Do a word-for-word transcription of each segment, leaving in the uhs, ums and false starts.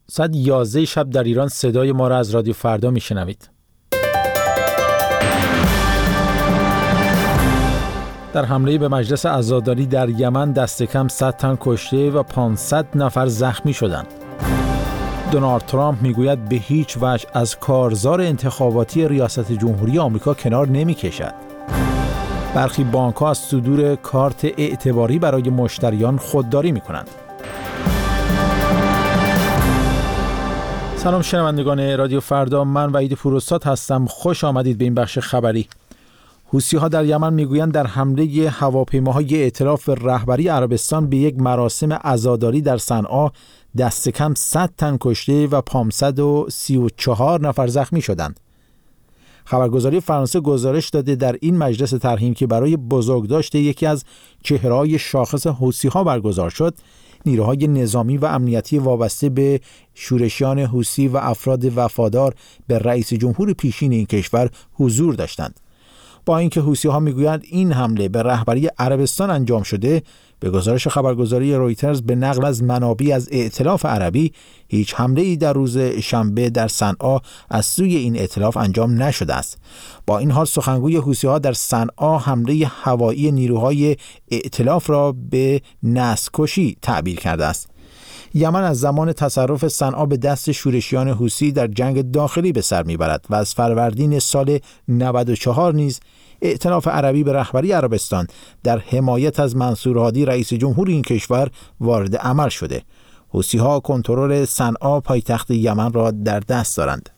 ساعت یازده شب در ایران صدای ما را از رادیو فردا میشنوید. در حمله به مجلس عزاداری در یمن دست کم صد تن کشته و پانصد نفر زخمی شدند. دونالد ترامپ میگوید به هیچ وجه از کارزار انتخاباتی ریاست جمهوری آمریکا کنار نمیکشد. برخی بانک‌ها از صدور کارت اعتباری برای مشتریان خودداری میکنند. سلام شنوندگان رادیو فردا، من وحید پوراستاد هستم. خوش آمدید به این بخش خبری. حوثی‌ها در یمن میگویند در حمله هواپیماهای ائتلاف رهبری عربستان به یک مراسم عزاداری در صنعا دست کم صد تن کشته و پانصد و سی و چهار نفر زخمی شدند. خبرگزاری فرانسه گزارش داده در این مجلس ترحیم که برای بزرگداشت یکی از چهره‌های شاخص حوثی‌ها برگزار شد، نیروهای نظامی و امنیتی وابسته به شورشیان حوثی و افراد وفادار به رئیس جمهور پیشین این کشور حضور داشتند. با اینکه حوثی‌ها میگویند این حمله به رهبری عربستان انجام شده، به گزارش خبرگزاری رویترز به نقل از منابع از ائتلاف عربی، هیچ حمله‌ای در روز شنبه در صنعا از سوی این ائتلاف انجام نشده است. با این حال سخنگوی حوثی‌ها در صنعا حمله هوایی نیروهای ائتلاف را به نسل‌کشی تعبیر کرده است. یمن از زمان تصرف صنعا به دست شورشیان حوثی در جنگ داخلی به سر میبرد و از فروردین سال نود و چهار نیز ائتلاف عربی به رهبری عربستان در حمایت از منصور هادی رئیس جمهور این کشور وارد عمل شده. حوثی‌ها کنترل صنعا پایتخت یمن را در دست دارند.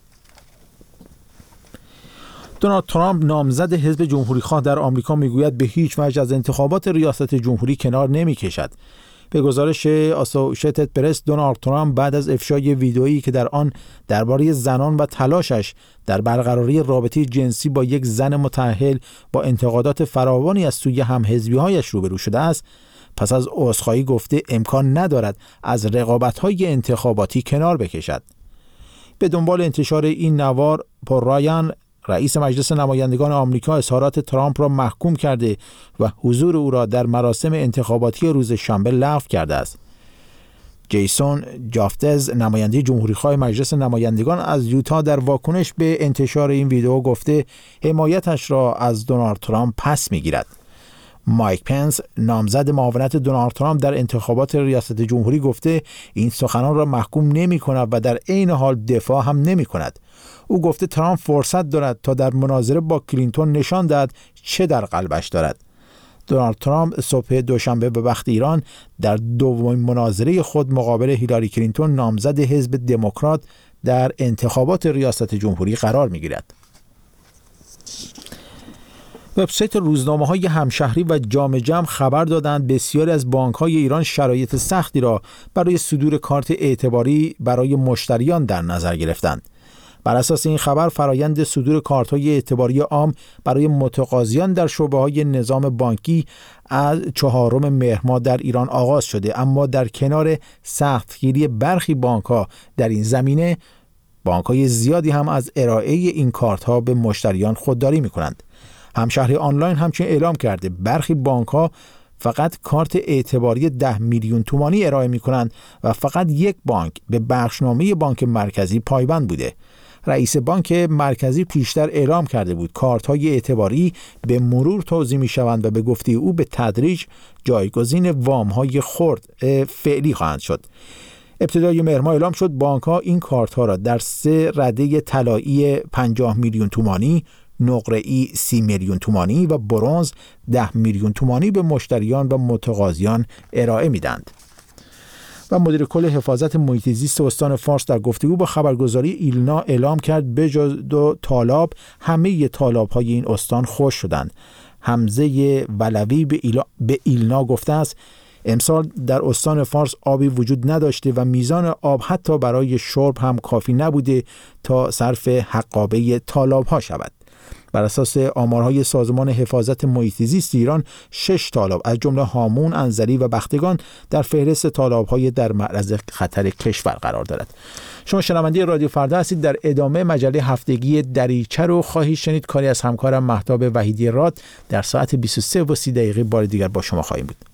دونالد ترامپ نامزد حزب جمهوری‌خواه در آمریکا میگوید به هیچ وجه از انتخابات ریاست جمهوری کنار نمی‌کشد. به گزارش آسوشیتد پرس، دونالد ترامپ بعد از افشای ویدئویی که در آن درباره زنان و تلاشش در برقراری رابطه جنسی با یک زن متأهل با انتقادات فراوانی از سوی همحزبی‌هایش روبرو شده است، پس از عذرخواهی گفته امکان ندارد از رقابت‌های انتخاباتی کنار بکشد. به دنبال انتشار این نوار، پل رایان، رئیس مجلس نمایندگان آمریکا، اظهارات ترامپ را محکوم کرده و حضور او را در مراسم انتخاباتی روز شنبه لغو کرده است. جیسون جافتز، نماینده جمهوری‌خواه مجلس نمایندگان از یوتا، در واکنش به انتشار این ویدئو گفته حمایتش را از دونالد ترامپ پس می‌گیرد. مایک پنس، نامزد معاونت دونالد ترامپ در انتخابات ریاست جمهوری، گفته این سخنان را محکوم نمی‌کند و در عین حال دفاع هم نمی‌کند. او گفته ترامپ فرصت دارد تا در مناظره با کلینتون نشان دهد چه در قلبش دارد. دونالد ترامپ صبح دوشنبه به وقت ایران در دومین مناظره خود مقابل هیلاری کلینتون، نامزد حزب دموکرات، در انتخابات ریاست جمهوری قرار می‌گیرد. وبسایت روزنامه‌های همشهری و جامع جمع خبر دادند بسیاری از بانک‌های ایران شرایط سختی را برای صدور کارت اعتباری برای مشتریان در نظر گرفتند. بر اساس این خبر، فرایند صدور کارت‌های اعتباری عام برای متقاضیان در شعبه‌های نظام بانکی از چهارم مهر ماه در ایران آغاز شده، اما در کنار سختگیری برخی بانک‌ها در این زمینه، بانک‌های زیادی هم از ارائه این کارت‌ها به مشتریان خودداری می‌کنند. همشهری آنلاین همچنین اعلام کرده برخی بانک‌ها فقط کارت اعتباری ده میلیون تومانی ارائه می‌کنند و فقط یک بانک به بخشنامه بانک مرکزی پایبند بوده. رئیس بانک مرکزی پیشتر اعلام کرده بود کارت‌های اعتباری به مرور توزیع می‌شوند و به گفته او به تدریج جایگزین وام‌های خرد فعلی خواهند شد. ابتدای مهر ماه اعلام شد بانک‌ها این کارت‌ها را در سه رده طلایی پنجاه میلیون تومانی، نقره‌ای سی میلیون تومانی و برنز ده میلیون تومانی به مشتریان و متقاضیان ارائه می‌دهند. و مدیر کل حفاظت محیط زیست استان فارس در گفتگو با خبرگزاری ایلنا اعلام کرد به جز دو تالاب، همه تالاب‌های این استان خشک شدند. حمزه ولوی به, ایلا... به ایلنا گفته است امسال در استان فارس آبی وجود نداشته و میزان آب حتی برای شرب هم کافی نبوده تا صرف حقابه تالاب‌ها شود. بر اساس آمارهای سازمان حفاظت محیط زیست ایران، شش تالاب از جمله هامون، انزلی و بختگان در فهرست تالاب‌های در معرض خطر کشور قرار دارد. شما شنونده رادیو فردا هستید. در ادامه مجله هفتگی دریچه رو خواهید شنید. کاری از همکارم مهتاب وحیدی راد. در ساعت بیست و سه و سی دقیقه بار دیگر با شما خواهیم بود.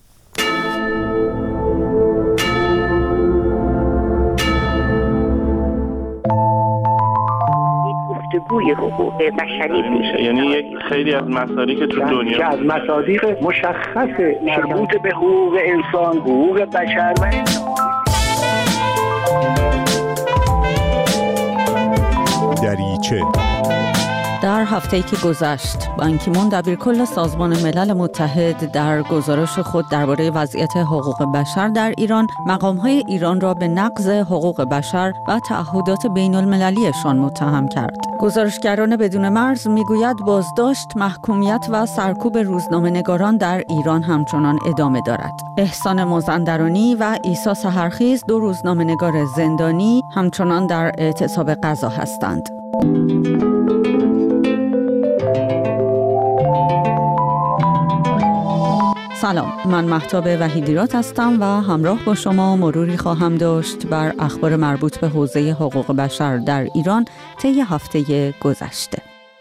گفتگوی حقوق بشری میشه. یعنی یک خیلی از مسائلی که تو دنیا که از مصادیق مشخص مربوط به حقوق انسان، حقوق بشر و دریچه. در هفته‌ای که گذشت، بان کی مون دبیرکل سازمان ملل متحد در گزارش خود درباره وضعیت حقوق بشر در ایران، مقام‌های ایران را به نقض حقوق بشر و تعهدات بین‌المللیشان متهم کرد. گزارشگران بدون مرز میگوید بازداشت، محکومیت و سرکوب روزنامه‌نگاران در ایران همچنان ادامه دارد. احسان مازندرانی و عیسی سحرخیز، دو روزنامه‌نگار زندانی، همچنان در اعتصاب غذا هستند. سلام، من مهتاب وحیدیرات هستم و همراه با شما مروری خواهم داشت بر اخبار مربوط به حوزه حقوق بشر در ایران طی هفته گذشته.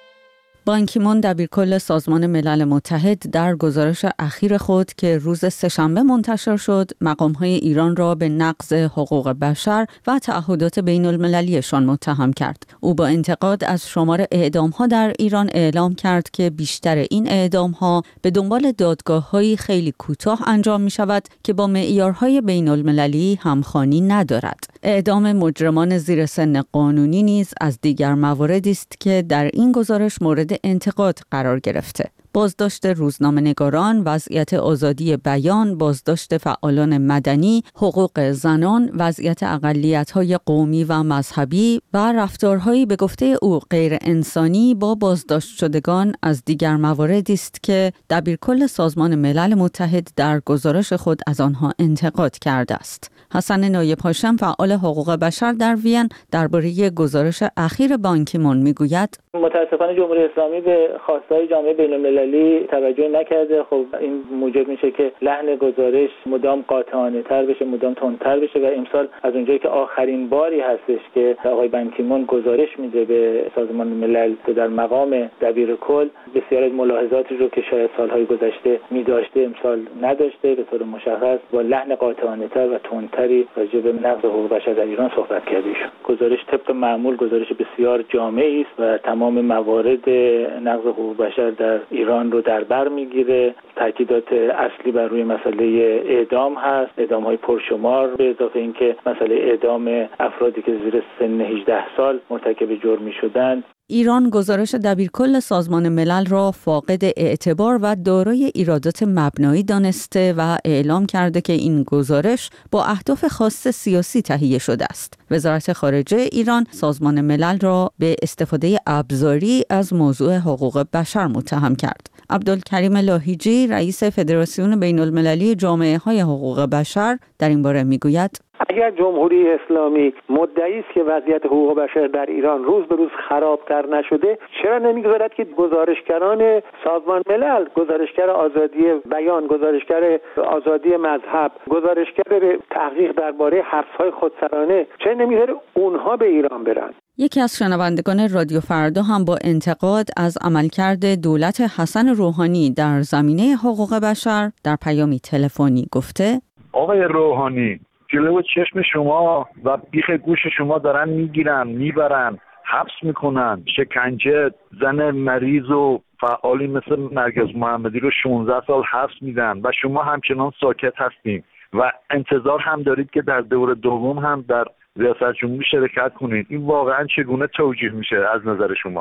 بان کی مون دبیرکل سازمان ملل متحد در گزارش اخیر خود که روز سه‌شنبه منتشر شد، مقام‌های ایران را به نقض حقوق بشر و تعهدات بین‌المللیشان متهم کرد. او با انتقاد از شمار اعدام‌ها در ایران اعلام کرد که بیشتر این اعدام‌ها به دنبال دادگاه‌های خیلی کوتاه انجام می‌شود که با معیارهای بین‌المللی همخوانی ندارد. اعدام مجرمان زیر سن قانونی نیز از دیگر مواردی است که در این گزارش مورد انتقاد قرار گرفته. بازداشت روزنامه‌نگاران، وضعیت آزادی بیان، بازداشت فعالان مدنی، حقوق زنان، وضعیت اقلیت‌های قومی و مذهبی و رفتارهایی به گفته او غیر انسانی با بازداشت شدگان از دیگر مواردی است که دبیرکل سازمان ملل متحد در گزارش خود از آنها انتقاد کرده است. حسن نایب هاشم، فعال حقوق بشر در وین، درباره گزارش اخیر بان کی مون میگوید: متاسفانه جمهوری اسلامی به خواستهای جامعه بین‌المللی توجه نکرده. خب این موجب میشه که لحن گزارش مدام قاطعانه تر بشه، مدام تندتر بشه و امسال از اونجایی که آخرین باری هستش که آقای بان کی مون گزارش میده به سازمان ملل در مقام دبیرکل، بسیار از ملاحظاتی رو که شاید سالهای گذشته می‌داشته امسال نداشته. به طور مشخص با لحن قاطعانه تر و تندتری راجع به نقض حقوق بشر در ایران صحبت کرده شد. گزارش طبق معمول گزارش بسیار جامعی است و تمام موارد نقض حقوق بشر در ایران رو در بر میگیره. تاکیدات اصلی بر روی مسئله اعدام هست، اعدام‌های پرشمار، به اضافه اینکه مسئله اعدام افرادی که زیر سن هجده سال مرتکب جرمی شدند. ایران گزارش دبیرکل سازمان ملل را فاقد اعتبار و دارای ایرادات مبنایی دانسته و اعلام کرده که این گزارش با اهداف خاص سیاسی تهیه شده است. وزارت خارجه ایران سازمان ملل را به استفاده ابزاری از موضوع حقوق بشر متهم کرد. عبدالکریم لاهیجی، رئیس فدراسیون بین‌المللی جامعه‌های حقوق بشر، در این باره میگوید: اگر جمهوری اسلامی مدعی است که وضعیت حقوق بشر در ایران روز به روز خرابتر نشده، چرا نمیگذارد که گزارشگران سازمان ملل، گزارشگر آزادی بیان، گزارشگر آزادی مذهب، گزارشگر تحقیق درباره حبس‌های خودسرانه، چرا نمیذاره اونها به ایران برن؟ یکی از شنوندگان رادیو فردا هم با انتقاد از عملکرد دولت حسن روحانی در زمینه حقوق بشر در پیامی تلفنی گفته: آقای روحانی، جلو چشم شما و بیخ گوش شما دارن میگیرن، میبرن، حبس میکنن، شکنجه، زن مریض و فعالی مثل نرگس محمدی رو شانزده سال حبس میدن و شما همچنان ساکت هستین و انتظار هم دارید که در دور دوم هم در ریاست جمهوری شرکت کنید. این واقعا چگونه توجیه میشه از نظر شما؟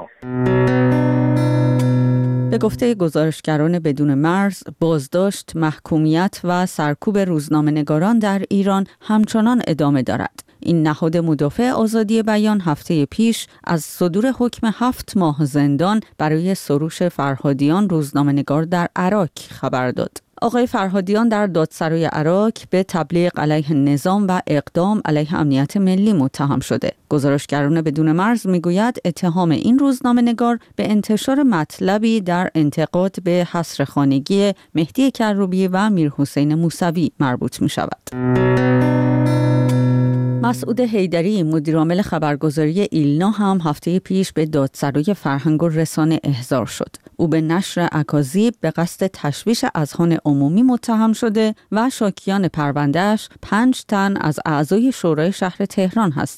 به گفته گزارشگران بدون مرز، بازداشت، محکومیت و سرکوب روزنامه‌نگاران در ایران همچنان ادامه دارد. این نهاد مدافع آزادی بیان هفته پیش از صدور حکم هفت ماه زندان برای سروش فرهادیان، روزنامه‌نگار در عراق، خبر داد. آقای فرهادیان در دادسرای عراق به تبلیغ علیه نظام و اقدام علیه امنیت ملی متهم شده. گزارشگران بدون مرز میگوید اتهام این روزنامه‌نگار به انتشار مطلبی در انتقاد به حصر خانگی مهدی کروبی و میرحسین موسوی مربوط می شود. مسعود حیدری، مدیرعامل خبرگزاری ایلنا، هم هفته پیش به دادسرای فرهنگ و رسانه احضار شد. او به نشر اکاذیب به قصد تشویش اذهان عمومی متهم شده و شاکیان پروندهش پنج تن از اعضای شورای شهر تهران هستند.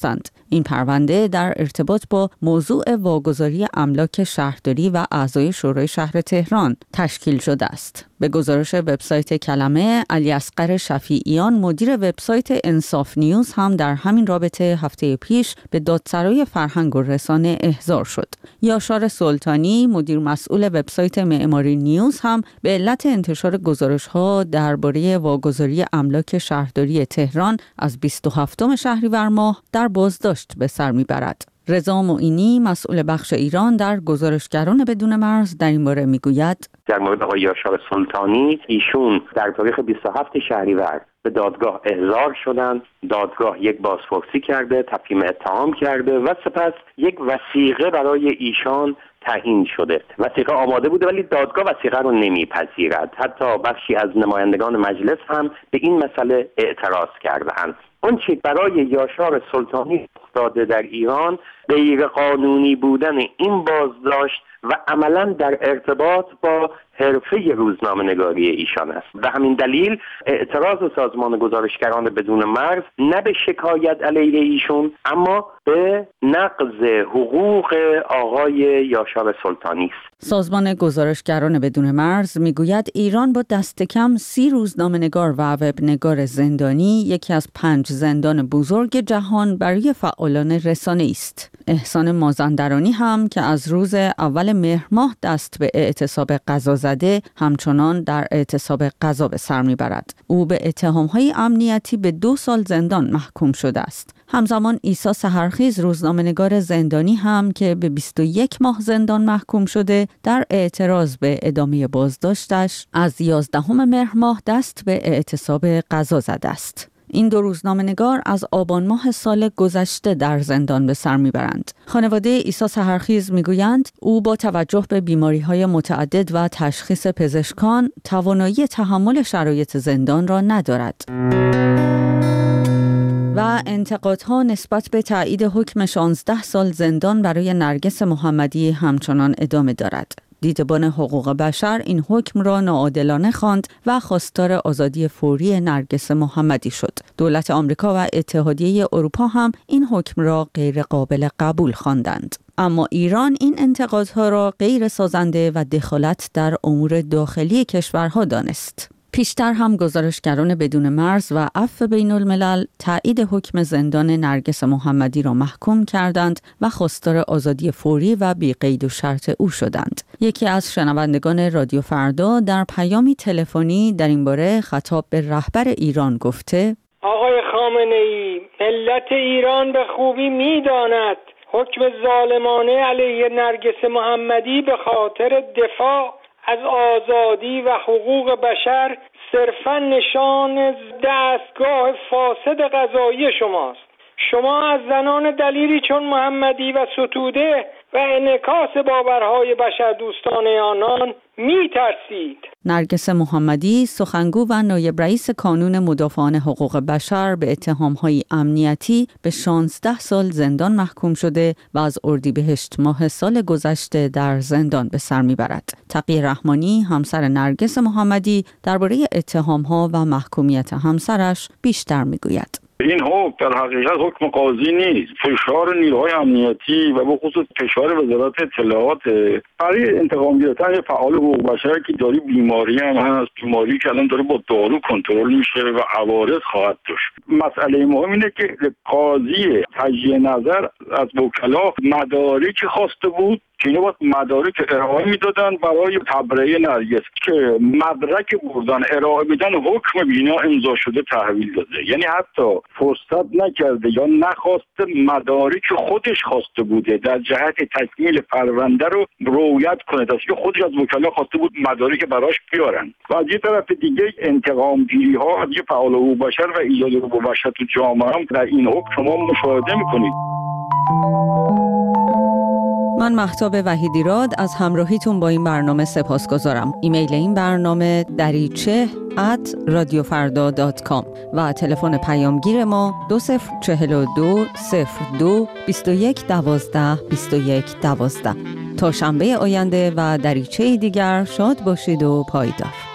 این پرونده در ارتباط با موضوع واگذاری املاک شهرداری و اعضای شورای شهر تهران تشکیل شده است. به گزارش وبسایت کلمه، علی اصغر شفیعیان مدیر وبسایت انصاف نیوز هم در همین رابطه هفته پیش به دادسرای فرهنگ و رسانه احضار شد. یاشار سلطانی مدیر مسئول وبسایت معماری نیوز هم به علت انتشار گزارش‌ها درباره واگذاری املاک شهرداری تهران از بیست و هفتم شهریور ماه در بازداشت به سر میبرد. رضا معینی مسئول بخش ایران در گزارشگران بدون مرز در این باره میگوید در مورد آقای یاشار سلطانی، ایشون در تاریخ بیست و هفتم شهریور به دادگاه احضار شدند. دادگاه یک بازپرسی کرده، تفهیم اتهام کرده و سپس یک وثیقه برای ایشان تعیین شده. وثیقه آماده بوده ولی دادگاه وثیقه رو نمیپذیرد. حتی بخشی از نمایندگان مجلس هم به این مسئله اعتراض کردند. اون چی برای یاشار سلطانی افتاده در ایران غیر قانونی بودن این بازداشت و عملاً در ارتباط با حرفه روزنامه‌نگاری ایشان است. به همین دلیل اعتراض سازمان گزارشگران بدون مرز نه به شکایت علیه ایشون اما به نقض حقوق آقای یاشار سلطانی است. سازمان گزارشگران بدون مرز میگوید ایران با دست کم سی روزنامه‌نگار و وبنگار زندانی یکی از پنج زندان بزرگ جهان برای فعالان رسانه است. احسان مازندرانی هم که از روز اول مهر ماه دست به اعتصاب قضا زده همچنان در اعتصاب قضا به سر میبرد. او به اتهام‌های امنیتی به دو سال زندان محکوم شده است. همزمان عیسی سحرخیز روزنامه‌نگار زندانی هم که به بیست و یک ماه زندان محکوم شده در اعتراض به ادامه بازداشتش از یازدهم مهر ماه دست به اعتصاب قضا زده است. این دو روزنامه‌نگار از آبان ماه سال گذشته در زندان به سر میبرند. خانواده عیسی سحرخیز میگویند او با توجه به بیماری‌های متعدد و تشخیص پزشکان توانایی تحمل شرایط زندان را ندارد. و انتقادها نسبت به تایید حکم شانزده سال زندان برای نرگس محمدی همچنان ادامه دارد. دیدبان حقوق بشر این حکم را ناعادلانه خواند و خواستار آزادی فوری نرگس محمدی شد. دولت آمریکا و اتحادیه اروپا هم این حکم را غیر قابل قبول خواندند. اما ایران این انتقادها را غیر سازنده و دخالت در امور داخلی کشورها دانست. پیشتر هم گزارشگران بدون مرز و عفو بین الملل تایید حکم زندان نرگس محمدی را محکوم کردند و خواستار آزادی فوری و بی قید و شرط او شدند. یکی از شنوندگان رادیو فردا در پیامی تلفنی در این باره خطاب به رهبر ایران گفته: آقای خامنه‌ای، ملت ایران به خوبی می‌داند حکم ظالمانه علیه نرگس محمدی به خاطر دفاع از آزادی و حقوق بشر صرفاً نشان دستگاه فاسد قضایی شماست. شما از زنان دلیری چون محمدی و ستوده و انعکاس باورهای بشردوستانه آنان می ترسید. نرگس محمدی سخنگو و نایب رئیس کانون مدافعان حقوق بشر به اتهامهای امنیتی به شانزده سال زندان محکوم شده و از اردیبهشت ماه سال گذشته در زندان به سر میبرد. تقی رحمانی همسر نرگس محمدی درباره اتهامها و محکومیت همسرش بیشتر میگوید. این حکم در حقیقت حکم قاضی نیست، فشار نیروهای امنیتی و به خصوص فشار وزارت اطلاعات برای انتقام گرفتن فعال حقوق بشر که داری بیماری هم هست، بیماری که الان داره با دارو کنترل میشه و عوارض خواهد داشت. مسئله مهم اینه که قاضی تجدید نظر از وکلا مدارکی خواسته بود که اینا باید مدارک ارائه میدادن برای تبرئه نرگس که مدرک بردن ارائه بدن حکم بینا امضا شده تحویل داده. یعنی حتی فرصت نکرده یا نخواسته مدارک خودش خواسته بوده در جهت تکمیل پرونده رو رویت کنه، دست که خودش از وکلا خواسته بود مدارک براش بیارن. و از یه طرف دیگه انتقام گیری ها از یه فعال حقوق بشر و ایجاد حقوق بشر تو جامعه هم در این حکم شما مشاهده میکنید. من مهتاب وحیدیراد از همراهیتون با این برنامه سپاسگزارم. ایمیل این برنامه دریچه ات رادیو فردا دات کام و تلفن پیامگیر ما دو صفر چهل و دو صفر دو بیست و یک دوازده بیست و یک دوازده. تا شنبه آینده و دریچه دیگر شاد باشید و پایدار.